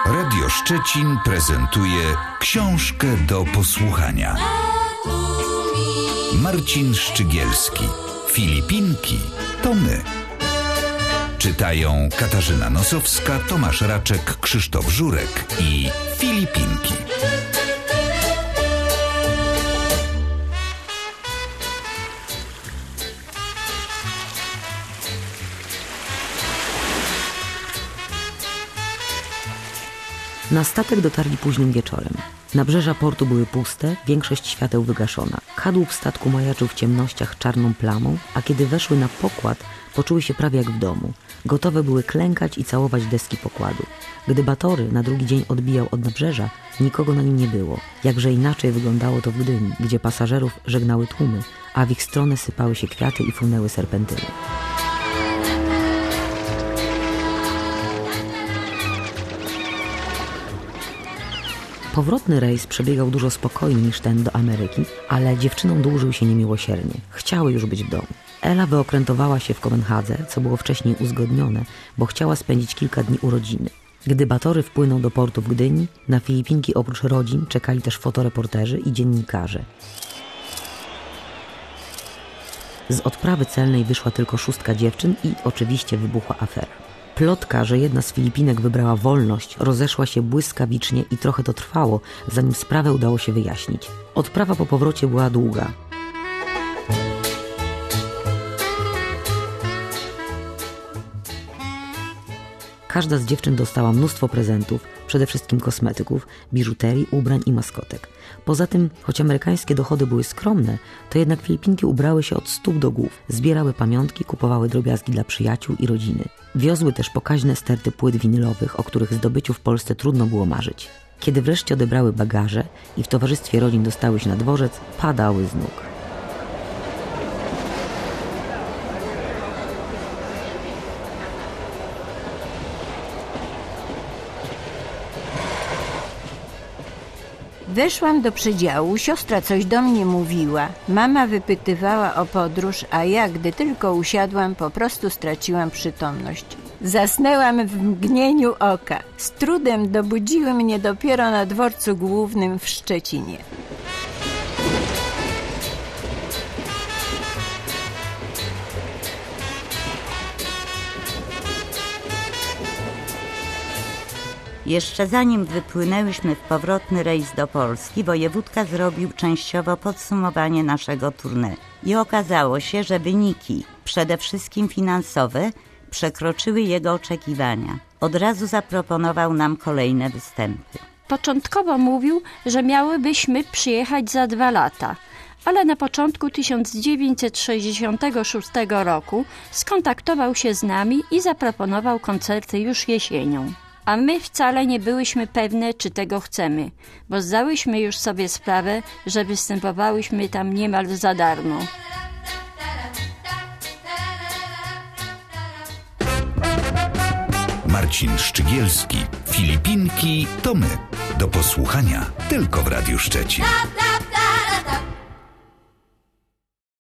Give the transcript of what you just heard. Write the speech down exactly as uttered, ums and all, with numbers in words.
Radio Szczecin prezentuje książkę do posłuchania. Marcin Szczygielski. Filipinki to my. Czytają Katarzyna Nosowska, Tomasz Raczek, Krzysztof Żurek i Filipinki. Na statek dotarli późnym wieczorem. Nabrzeża portu były puste, większość świateł wygaszona. Kadłub statku majaczył w ciemnościach czarną plamą, a kiedy weszły na pokład, poczuły się prawie jak w domu. Gotowe były klękać i całować deski pokładu. Gdy Batory na drugi dzień odbijał od nabrzeża, nikogo na nim nie było. Jakże inaczej wyglądało to w Gdyni, gdzie pasażerów żegnały tłumy, a w ich stronę sypały się kwiaty i frunęły serpentyny. Powrotny rejs przebiegał dużo spokojniej niż ten do Ameryki, ale dziewczynom dłużył się niemiłosiernie. Chciały już być w domu. Ela wyokrętowała się w Kopenhadze, co było wcześniej uzgodnione, bo chciała spędzić kilka dni urodziny. Gdy Batory wpłynął do portu w Gdyni, na Filipinki oprócz rodzin czekali też fotoreporterzy i dziennikarze. Z odprawy celnej wyszła tylko szóstka dziewczyn i oczywiście wybuchła afera. Plotka, że jedna z Filipinek wybrała wolność, rozeszła się błyskawicznie i trochę to trwało, zanim sprawę udało się wyjaśnić. Odprawa po powrocie była długa. Każda z dziewczyn dostała mnóstwo prezentów, przede wszystkim kosmetyków, biżuterii, ubrań i maskotek. Poza tym, choć amerykańskie dochody były skromne, to jednak Filipinki ubrały się od stóp do głów, zbierały pamiątki, kupowały drobiazgi dla przyjaciół i rodziny. Wiozły też pokaźne sterty płyt winylowych, o których zdobyciu w Polsce trudno było marzyć. Kiedy wreszcie odebrały bagaże i w towarzystwie rodzin dostały się na dworzec, padały z nóg. Weszłam do przedziału, siostra coś do mnie mówiła, mama wypytywała o podróż, a ja, gdy tylko usiadłam, po prostu straciłam przytomność. Zasnęłam w mgnieniu oka. Z trudem dobudziły mnie dopiero na dworcu głównym w Szczecinie. Jeszcze zanim wypłynęłyśmy w powrotny rejs do Polski, wojewódka zrobił częściowo podsumowanie naszego tournée. I okazało się, że wyniki, przede wszystkim finansowe, przekroczyły jego oczekiwania. Od razu zaproponował nam kolejne występy. Początkowo mówił, że miałybyśmy przyjechać za dwa lata, ale na początku tysiąc dziewięćset sześćdziesiątego szóstego roku skontaktował się z nami i zaproponował koncerty już jesienią. A my wcale nie byłyśmy pewne, czy tego chcemy, bo zdałyśmy już sobie sprawę, że występowałyśmy tam niemal za darmo. Marcin Szczygielski. Filipinki to my. Do posłuchania tylko w Radiu Szczecin.